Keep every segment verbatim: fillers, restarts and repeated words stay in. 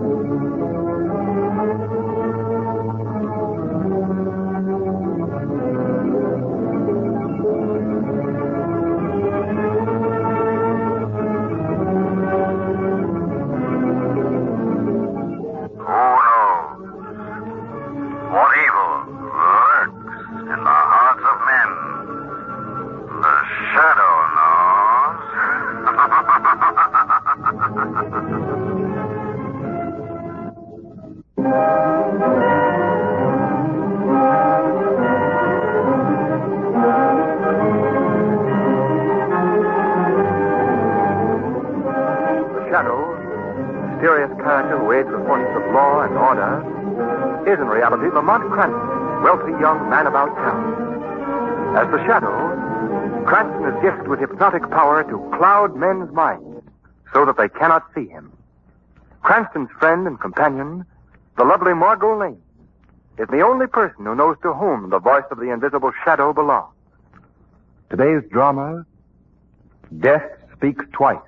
Mysterious character who aids the forces of law and order is in reality Lamont Cranston, wealthy young man about town. As the Shadow, Cranston is gifted with hypnotic power to cloud men's minds so that they cannot see him. Cranston's friend and companion, the lovely Margot Lane, is the only person who knows to whom the voice of the invisible Shadow belongs. Today's drama, Death Speaks Twice.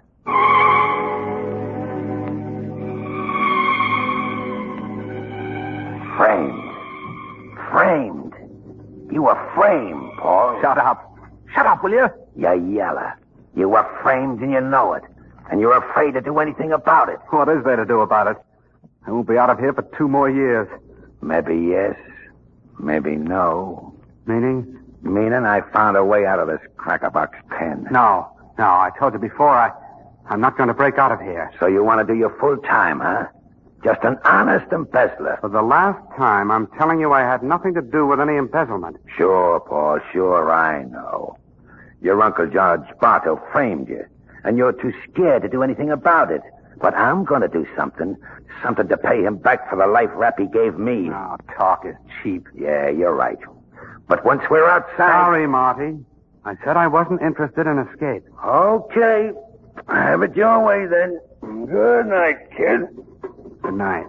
Framed. Framed. You were framed, Paul. Shut up. Shut up, will you? You yeller. You were framed and you know it. And you're afraid to do anything about it. What is there to do about it? I won't be out of here for two more years. Maybe yes. Maybe no. Meaning? Meaning I found a way out of this crackerbox pen. No. No, I told you before, I, I'm not going to break out of here. So you want to do your full time, huh? Just an honest embezzler. For the last time, I'm telling you I had nothing to do with any embezzlement. Sure, Paul, sure, I know. Your Uncle George Bartow framed you, and you're too scared to do anything about it. But I'm going to do something, something to pay him back for the life rap he gave me. Oh, talk is cheap. Yeah, you're right. But once we're outside... Sorry, Marty. I said I wasn't interested in escape. Okay. Have it your way, then. Good night, kid. Good night.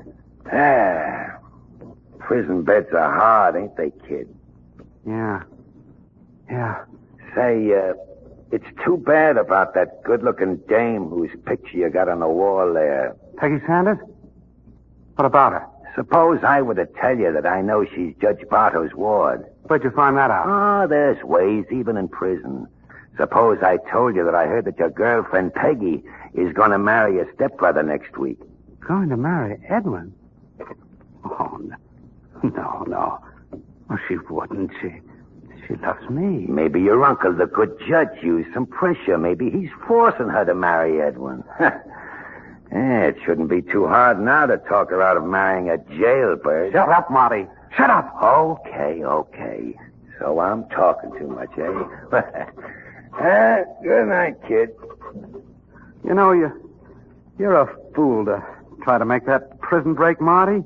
Ah, prison beds are hard, ain't they, kid? Yeah. Yeah. Say, uh, it's too bad about that good-looking dame whose picture you got on the wall there. Peggy Sanders? What about her? Suppose I were to tell you that I know she's Judge Bartow's ward. Where'd you find that out? Ah, there's ways, even in prison. Suppose I told you that I heard that your girlfriend, Peggy, is going to marry your stepbrother next week. Going to marry Edwin? Oh, no. No, no. Oh, she wouldn't. She she loves me. Maybe your uncle, the good judge, used some pressure. Maybe he's forcing her to marry Edwin. Eh, it shouldn't be too hard now to talk her out of marrying a jailbird. Shut up, Marty. Shut up. Okay, okay. So I'm talking too much, eh? uh, good night, kid. You know, you, you're a fool to try to make that prison break, Marty.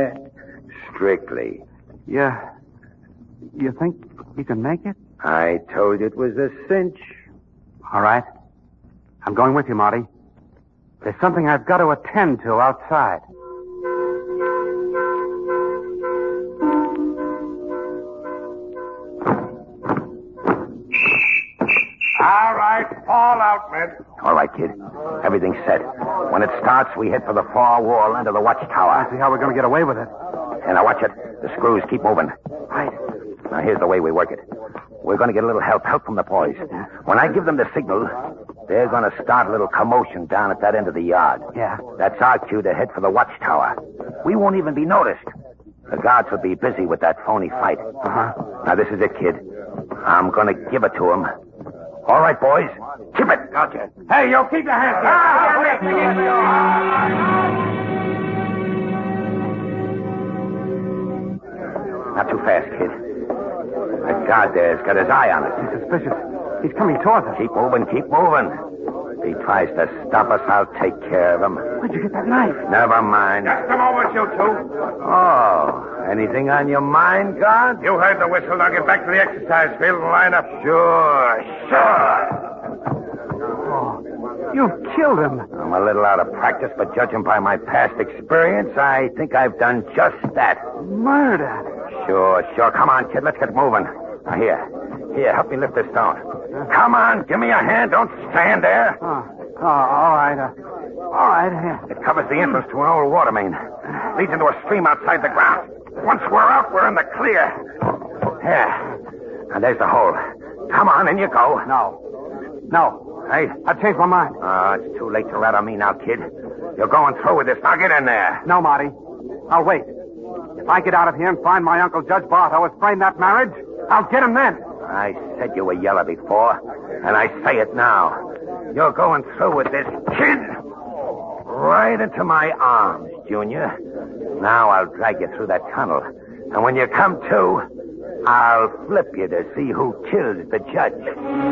Strictly. Yeah. You think you can make it? I told you it was a cinch. All right. I'm going with you, Marty. There's something I've got to attend to outside. All right, fall out, men. All right, kid. Everything's set. When it starts, we head for the far wall under the watchtower. I see how we're going to get away with it. And now watch it. The screws keep moving. Right. Now, here's the way we work it. We're going to get a little help, help from the boys. When I give them the signal, they're going to start a little commotion down at that end of the yard. Yeah. That's our cue to head for the watchtower. We won't even be noticed. The guards will be busy with that phony fight. Uh-huh. Now, this is it, kid. I'm going to give it to them. All right, boys. Keep it. Gotcha. Hey, yo, keep your hands up. Ah, Not too fast, kid. That guard there's got his eye on us. He's suspicious. He's coming towards us. Keep moving, keep moving. If he tries to stop us, I'll take care of him. Where'd you get that knife? Never mind. Just a moment, you two. Oh, anything on your mind, guard? You heard the whistle. Now get back to the exercise field and line up. Sure, sure. Oh, you've killed him. I'm a little out of practice, but judging by my past experience, I think I've done just that. Murder. Sure, sure. Come on, kid. Let's get moving. Now, here. Here, help me lift this stone. Come on, give me a hand. Don't stand there. Oh, oh all right. Uh, All right, here. It covers the entrance to an old water main. Leads into a stream outside the ground. Once we're out, we're in the clear. Here. And there's the hole. Come on, in you go. No. No. Hey? I've changed my mind. Oh, it's too late to rat on me now, kid. You're going through with this. Now get in there. No, Marty. I'll wait. If I get out of here and find my Uncle Judge Bartow has framed that marriage, I'll get him then. I said you were yeller before, and I say it now. You're going through with this, kid. Right into my arms, Junior. Now I'll drag you through that tunnel. And when you come to, I'll flip you to see who killed the judge.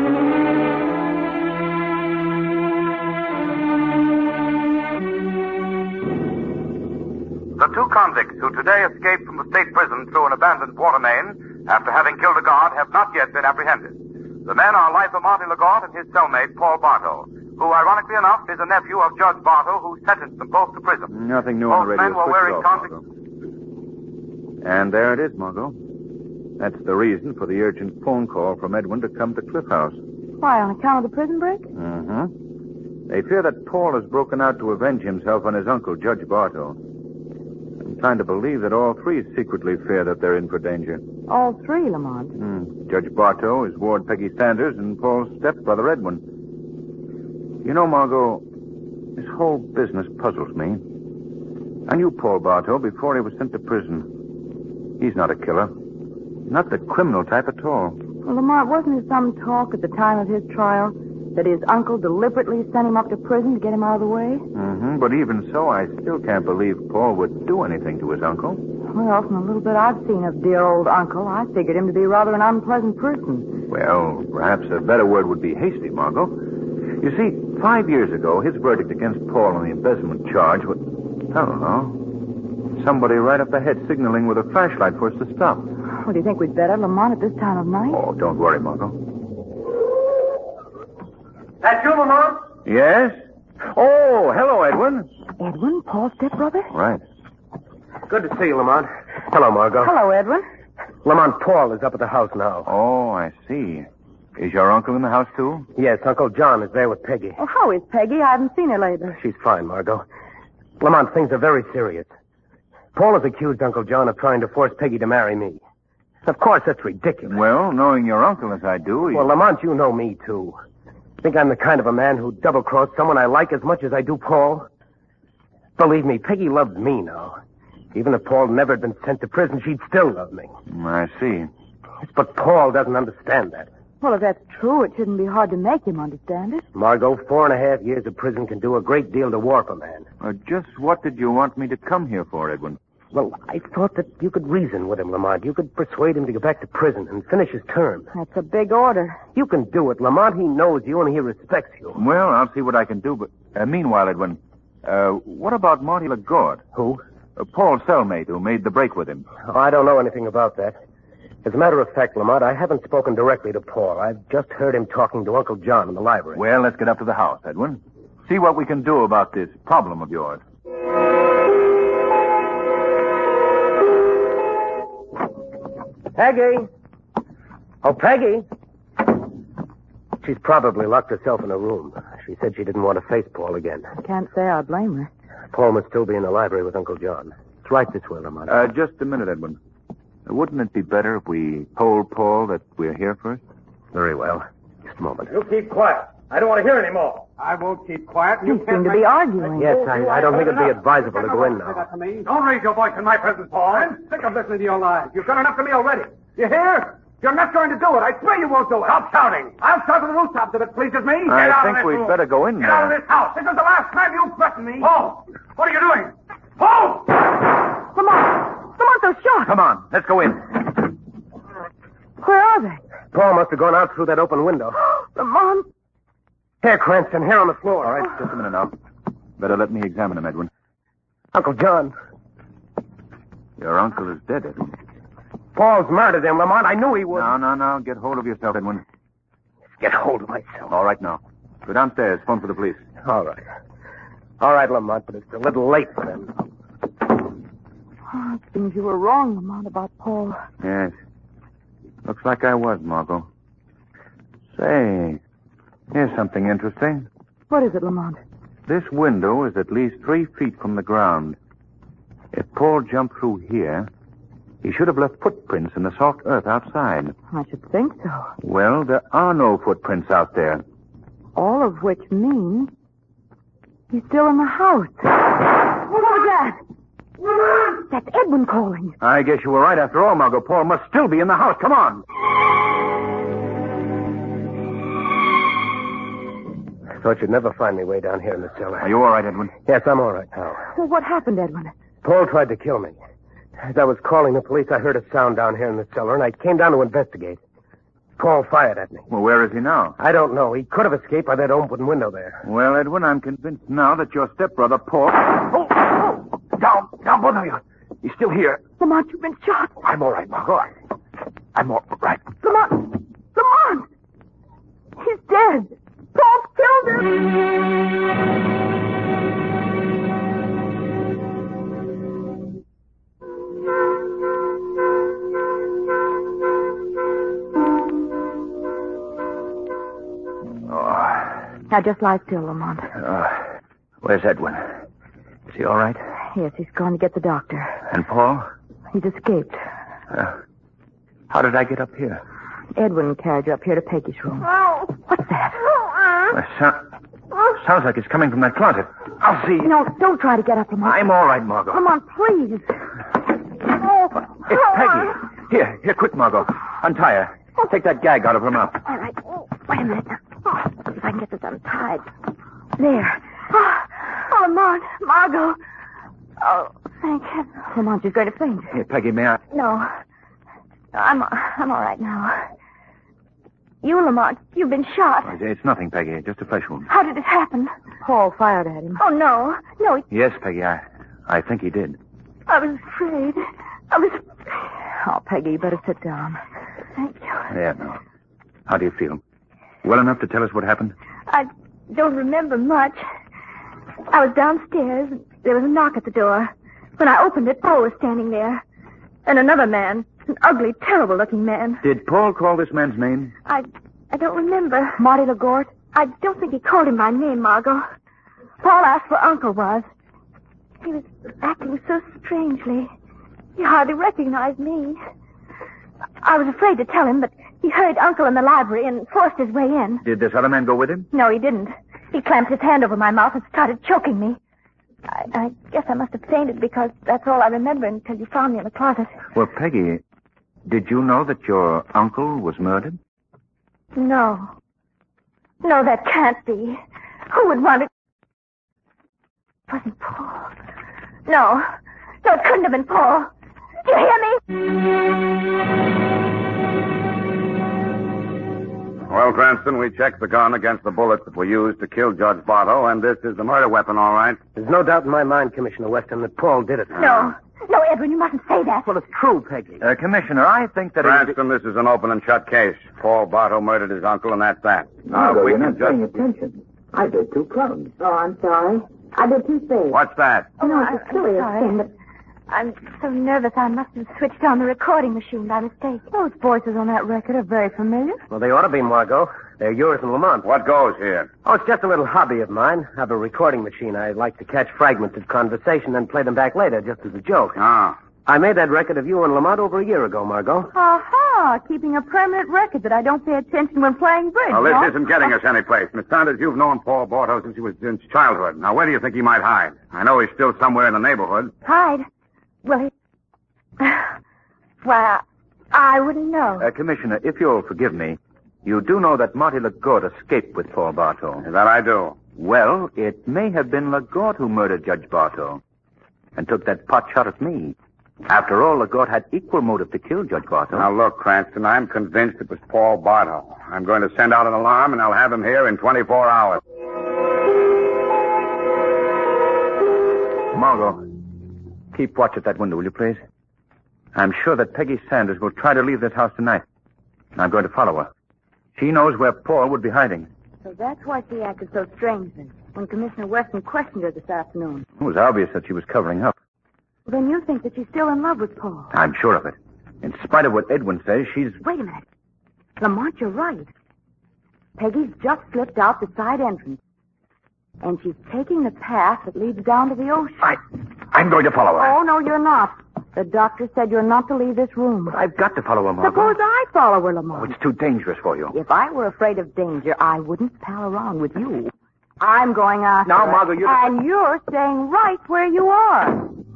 The two convicts who today escaped from the state prison through an abandoned water main after having killed a guard have not yet been apprehended. The men are Lifer Monty Lagarde and his cellmate, Paul Bartow, who, ironically enough, is a nephew of Judge Bartow, who sentenced them both to prison. Nothing new Both on the radio. men were Switch wearing it off, convict... Margot. And there it is, Margot. That's the reason for the urgent phone call from Edwin to come to Cliff House. Why, on account of the prison break? Mm-hmm. They fear that Paul has broken out to avenge himself on his uncle, Judge Bartow. I'm inclined to believe that all three secretly fear that they're in for danger. All three, Lamont. Mm. Judge Bartow, his ward Peggy Sanders, and Paul's stepbrother Edwin. You know, Margot, this whole business puzzles me. I knew Paul Bartow before he was sent to prison. He's not a killer. Not the criminal type at all. Well, Lamont, wasn't there some talk at the time of his trial that his uncle deliberately sent him up to prison to get him out of the way? Mm-hmm. But even so, I still can't believe Paul would do anything to his uncle. Well, from a little bit I've seen of dear old uncle, I figured him to be rather an unpleasant person. Well, perhaps a better word would be hasty, Margot. You see, five years ago, his verdict against Paul on the embezzlement charge was... I don't know. Somebody right up ahead signaling with a flashlight for us to stop. Well, do you think we'd better, Lamont, at this time of night? Oh, don't worry, Margot. That you, Lamont? Yes? Oh, hello, Edwin. Edwin, Paul's stepbrother? Right. Good to see you, Lamont. Hello, Margot. Hello, Edwin. Lamont, Paul is up at the house now. Oh, I see. Is your uncle in the house, too? Yes, Uncle John is there with Peggy. Oh, how is Peggy? I haven't seen her lately. She's fine, Margot. Lamont, things are very serious. Paul has accused Uncle John of trying to force Peggy to marry me. Of course, that's ridiculous. Well, knowing your uncle as I do... Well, Lamont, you know me, too. Think I'm the kind of a man who double-crossed someone I like as much as I do Paul? Believe me, Peggy loves me now. Even if Paul never had been sent to prison, she'd still love me. I see. But Paul doesn't understand that. Well, if that's true, it shouldn't be hard to make him understand it. Margot, four and a half years of prison can do a great deal to warp a man. Uh, just what did you want me to come here for, Edwin? Well, I thought that you could reason with him, Lamont. You could persuade him to go back to prison and finish his term. That's a big order. You can do it, Lamont. He knows you and he respects you. Well, I'll see what I can do, but... Uh, meanwhile, Edwin, uh, what about Monty Lagarde? Who? Uh, Paul's cellmate who made the break with him. Oh, I don't know anything about that. As a matter of fact, Lamont, I haven't spoken directly to Paul. I've just heard him talking to Uncle John in the library. Well, let's get up to the house, Edwin. See what we can do about this problem of yours. Peggy! Oh, Peggy! She's probably locked herself in a room. She said she didn't want to face Paul again. Can't say I blame her. Paul must still be in the library with Uncle John. It's right this way, Lamont. Uh, just a minute, Edwin. Wouldn't it be better if we told Paul that we're here first? Very well. Just a moment. You keep quiet. I don't want to hear any more. I won't keep quiet. You seem to be arguing. Yes, I, I don't think it'd be advisable to go in now. Don't raise your voice in my presence, Paul. I'm sick of listening to your lies. You've done enough to me already. You hear? You're not going to do it. I swear you won't do it. Stop shouting. I'll shout to the rooftops if it pleases me. Get I out think of this we'd room. better go in Get now. out of this house. This is the last time you threaten me. Paul, what are you doing? Paul! Lamont! Lamont, those shots! Come on, let's go in. Where are they? Paul must have gone out through that open window. Lamont! Here, Cranston, here on the floor. All right, just a minute now. Better let me examine him, Edwin. Uncle John. Your uncle is dead, Edwin. Paul's murdered him, Lamont. I knew he would. No, no, no. Get hold of yourself, Edwin. Get hold of myself. All right, now. Go downstairs. Phone for the police. All right. All right, Lamont, but it's a little late for them. Oh, it seems you were wrong, Lamont, about Paul. Yes. Looks like I was, Margot. Say, here's something interesting. What is it, Lamont? This window is at least three feet from the ground. If Paul jumped through here, he should have left footprints in the soft earth outside. I should think so. Well, there are no footprints out there. All of which means he's still in the house. What was that? That's Edwin calling. I guess you were right after all, Margot. Paul must still be in the house. Come on. I thought you'd never find me way down here in the cellar. Are you all right, Edwin? Yes, I'm all right now. Well, what happened, Edwin? Paul tried to kill me. As I was calling the police, I heard a sound down here in the cellar, and I came down to investigate. Paul fired at me. Well, where is he now? I don't know. He could have escaped by that open window there. Well, Edwin, I'm convinced now that your stepbrother, Paul... Oh, oh! Down, down, both of you. He's still here. Lamont, you've been shot. I'm all right, Margot. I'm all right. Lamont! Lamont! He's dead. Paul killed him. Now, just lie still, Lamont. Uh, where's Edwin? Is he all right? Yes, he's gone to get the doctor. And Paul? He's escaped. Uh, how did I get up here? Edwin carried you up here to Peggy's room. Oh. What's that? Uh, so- sounds like it's coming from that closet. I'll see. No, don't try to get up, Lamont. I'm all right, Margot. Lamont, please. Oh. It's Peggy. Here, here, quick, Margot. Untie her. Take that gag out of her mouth. All right. Wait a minute. Oh, if I can get this untied. There. Oh, oh Lamont, Margot. Oh, thank heaven. Lamont, she's going to faint. Here, Peggy, may I? No. I'm I'm all right now. You, Lamont, you've been shot. It's nothing, Peggy. Just a flesh wound. How did it happen? Paul fired at him. Oh, no. No, he, Yes, Peggy, I, I think he did. I was afraid. I was... Oh, Peggy, you better sit down. Thank you. Yeah, no. How do you feel? Well enough to tell us what happened? I don't remember much. I was downstairs. There was a knock at the door. When I opened it, Paul was standing there. And another man. An ugly, terrible-looking man. Did Paul call this man's name? I I don't remember. Marty LaGorte? I don't think he called him by name, Margot. Paul asked where Uncle was. He was acting so strangely. He hardly recognized me. I was afraid to tell him, but he hurried Uncle in the library and forced his way in. Did this other man go with him? No, he didn't. He clamped his hand over my mouth and started choking me. I, I guess I must have fainted because that's all I remember until you found me in the closet. Well, Peggy, did you know that your uncle was murdered? No. No, that can't be. Who would want it? It wasn't Paul. No. No, it couldn't have been Paul. Do you hear me? Well, Cranston, we checked the gun against the bullets that were used to kill Judge Bartow, and this is the murder weapon, all right. There's no doubt in my mind, Commissioner Weston, that Paul did it. No. No, Edwin, you mustn't say that. Well, it's true, Peggy. Uh, Commissioner, I think that... Cranston, this is an open and shut case. Paul Bartow murdered his uncle, and that's that. Now, Margo, we you're can not just... paying attention. I did two plugs. Oh, I'm sorry. I did two things. What's that? Oh, No, it's I'm a curious sorry. thing, but I'm so nervous I must have switched on the recording machine by mistake. those voices on that record are very familiar. Well, they ought to be, Margot. They're yours and Lamont. What goes here? Oh, it's just a little hobby of mine. I have a recording machine. I like to catch fragments of conversation and play them back later, just as a joke. Ah. I made that record of you and Lamont over a year ago, Margot. Aha! Keeping a permanent record that I don't pay attention when playing bridge. Well, this no? isn't getting us anyplace. Miss Sanders, you've known Paul Bartow since he was in his childhood. Now, where do you think he might hide? I know he's still somewhere in the neighborhood. Hide? Well, he... Well, I wouldn't know. Uh, Commissioner, if you'll forgive me, you do know that Marty LaGorte escaped with Paul Bartow. That I do. Well, it may have been LaGorte who murdered Judge Bartow and took that pot shot at me. After all, LaGorte had equal motive to kill Judge Bartow. Now, look, Cranston, I'm convinced it was Paul Bartow. I'm going to send out an alarm, and I'll have him here in twenty-four hours. Margot, keep watch at that window, will you, please? I'm sure that Peggy Sanders will try to leave this house tonight. And I'm going to follow her. She knows where Paul would be hiding. So that's why she acted so strangely when Commissioner Weston questioned her this afternoon. It was obvious that she was covering up. Well, then you think that she's still in love with Paul. I'm sure of it. In spite of what Edwin says, she's... Wait a minute. Lamont, you're right. Peggy's just slipped out the side entrance. And she's taking the path that leads down to the ocean. I, I'm going to follow her. Oh, no, you're not. The doctor said you're not to leave this room. I've got to follow her, Margot. Suppose I follow her, Oh, Lamont. it's too dangerous for you. If I were afraid of danger, I wouldn't pal around with you. I'm going after Now, her. Margot, you're... And you're staying right where you are.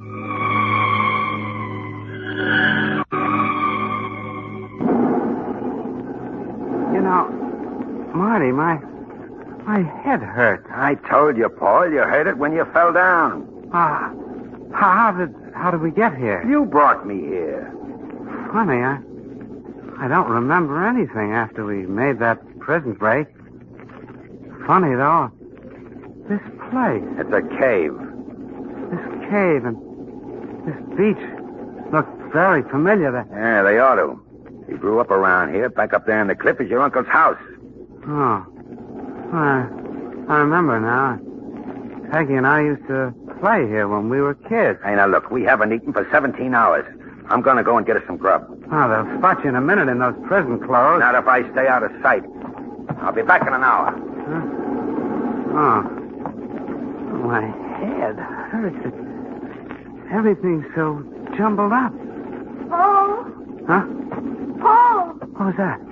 You know, Marty, my my head hurt. I told you, Paul, you heard it when you fell down. Ah, how, how did how did we get here? You brought me here. Funny, I I don't remember anything after we made that prison break. Funny though, this place, It's a cave. this cave, and this beach look very familiar. That Yeah, they ought to. You grew up around here. Back up there in the cliff is your uncle's house. oh, I I remember now. Peggy and I used to play here when we were kids. Hey, now look, we haven't eaten for seventeen hours. I'm going to go and get us some grub. Oh, they'll spot you in a minute in those prison clothes. Not if I stay out of sight. I'll be back in an hour. Huh? Oh. My head hurts. It. Everything's so jumbled up. Paul. Huh? Paul. What was that?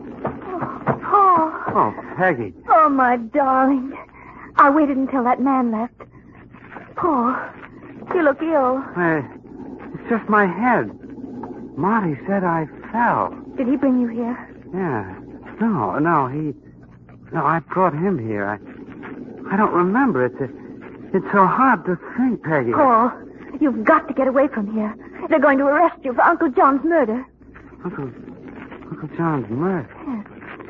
Paul. Oh, Peggy. Oh, my darling. I waited until that man left. Paul, you look ill. Hey, it's just my head. Marty said I fell. Did he bring you here? Yeah. No, no, he... No, I brought him here. I I don't remember. It's, a, it's so hard to think, Peggy. Paul, you've got to get away from here. They're going to arrest you for Uncle John's murder. Uncle... Uncle John's murder. Yes.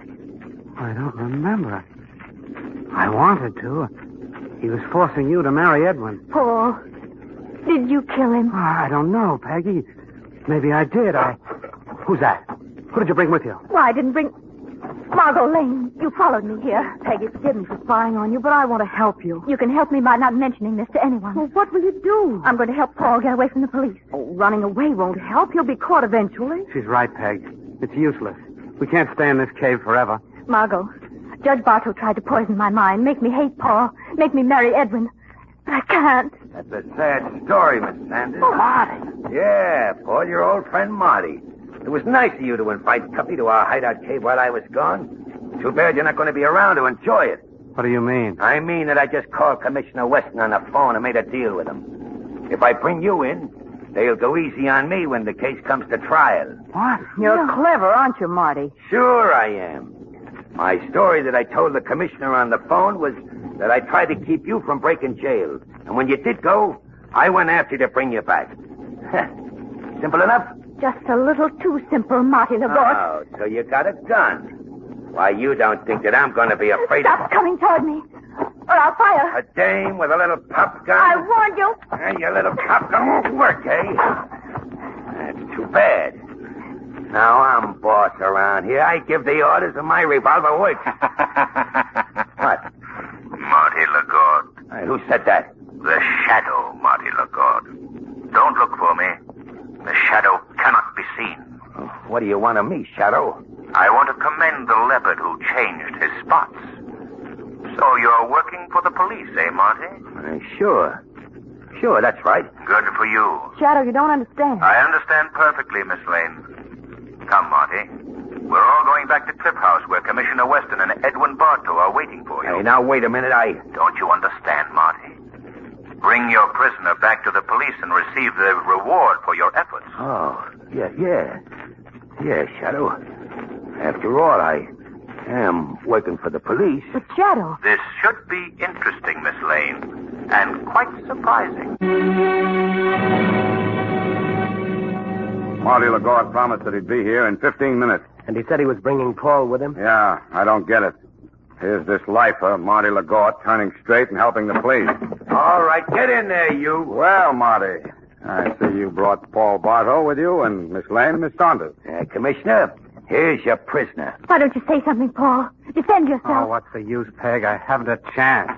I don't remember. I wanted to. He was forcing you to marry Edwin. Paul, did you kill him? Oh, I don't know, Peggy. Maybe I did. I... Who's that? Who did you bring with you? Why, I didn't bring... Margot Lane, you followed me here. Peggy, forgive me for spying on you, but I want to help you. You can help me by not mentioning this to anyone. Well, what will you do? I'm going to help Paul get away from the police. Oh, running away won't help. He'll be caught eventually. She's right, Peg. It's useless. We can't stay in this cave forever. Margot, Judge Bartow tried to poison my mind, make me hate Paul, make me marry Edwin. But I can't. That's a sad story, Miss Sanders. Oh, Marty. Yeah, Paul, your old friend Marty. It was nice of you to invite company to our hideout cave while I was gone. Too bad you're not going to be around to enjoy it. What do you mean? I mean that I just called Commissioner Weston on the phone and made a deal with him. If I bring you in, they'll go easy on me when the case comes to trial. What? You're clever, aren't you, Marty? Sure I am. My story that I told the commissioner on the phone was that I tried to keep you from breaking jail. And when you did go, I went after you to bring you back. Simple enough? Just a little too simple, Marty LaGorge. Oh, so you got a gun. Why, you don't think that I'm going to be afraid Stop of... coming toward me, or I'll fire. A dame with a little pop gun? I warned you. And your little pop gun won't work, eh? That's too bad. Now I'm boss around here. I give the orders and my revolver works. What? Marty LaGorge. Hey, who said that? The shadow, Marty LaGorge. Don't look for me. The shadow cannot be seen. What do you want of me, Shadow? I want to commend the leopard who changed his spots. So you're working for the police, eh, Marty? Uh, sure. Sure, that's right. Good for you. Shadow, you don't understand. I understand perfectly, Miss Lane. Come, Marty. We're all going back to Cliff House where Commissioner Weston and Edwin Bartow are waiting for you. Hey, now, wait a minute. I... Don't you understand, Marty? Bring your prisoner back to the police and receive the reward for your efforts. Oh, yeah, yeah. Yeah, Shadow. After all, I am working for the police. But Shadow... This should be interesting, Miss Lane, and quite surprising. Marty LaGorge promised that he'd be here in fifteen minutes. And he said he was bringing Paul with him? Yeah, I don't get it. Here's this lifer, Marty LaGorge, turning straight and helping the police. All right, get in there, you. Well, Marty, I see you brought Paul Bartow with you and Miss Lane and Miss Saunders. Uh, Commissioner, here's your prisoner. Why don't you say something, Paul? Defend Oh, yourself. what's the use, Peg? I haven't a chance.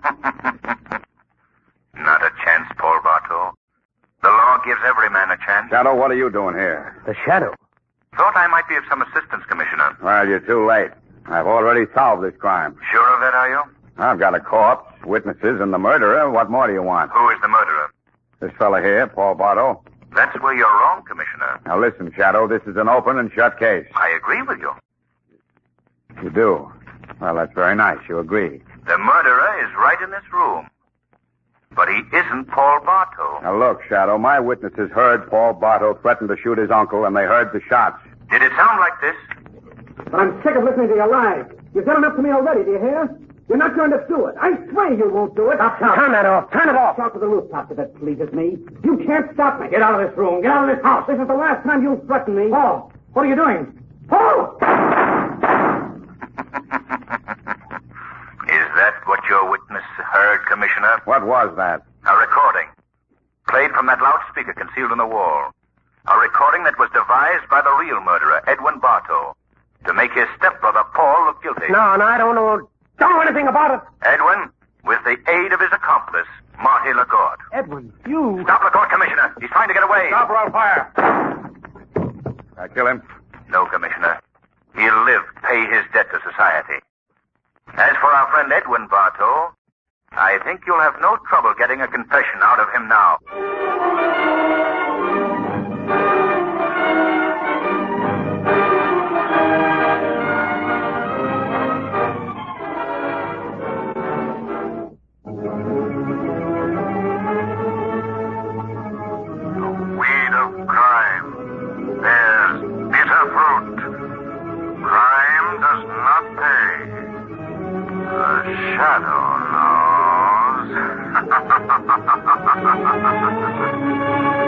Not a chance, Paul Bartow. The law gives every man a chance. Shadow, what are you doing here? The Shadow. Thought I might be of some assistance, Commissioner. Well, you're too late. I've already solved this crime. Sure of that, are you? I've got a corpse, witnesses, and the murderer. What more do you want? Who is the murderer? This fella here, Paul Bartow. That's where you're wrong, Commissioner. Now listen, Shadow, this is an open and shut case. I agree with you. You do? Well, that's very nice. You agree. The murderer is right in this room. But he isn't Paul Bartow. Now look, Shadow, my witnesses heard Paul Bartow threaten to shoot his uncle, and they heard the shots. Did it sound like this? But I'm sick of listening to your lies. You've done enough to me already, do you hear? You're not going to do it. I swear you won't do it. Stop, stop. Turn that off. Turn it off. Shout to the rooftop if it pleases me. You can't stop me. Get out of this room. Get out of this house. This is the last time you'll threaten me. Paul, what are you doing? Paul! Is that what your witness heard, Commissioner? What was that? A recording. Played from that loudspeaker concealed in the wall. A recording that was devised by the real murderer, Edwin Bartow, to make his stepbrother, Paul, look guilty. No, no, I don't know. Don't know anything about it. Edwin, with the aid of his accomplice, Marty LaGorde. Edwin, you... Stop LaGorde, Commissioner. He's trying to get away. Stop or I'll fire. I kill him? No, Commissioner. He'll live, pay his debt to society. As for our friend Edwin Bartow, I think you'll have no trouble getting a confession out of him now. The weed of crime bears bitter fruit. Crime does not pay. The shadow knows.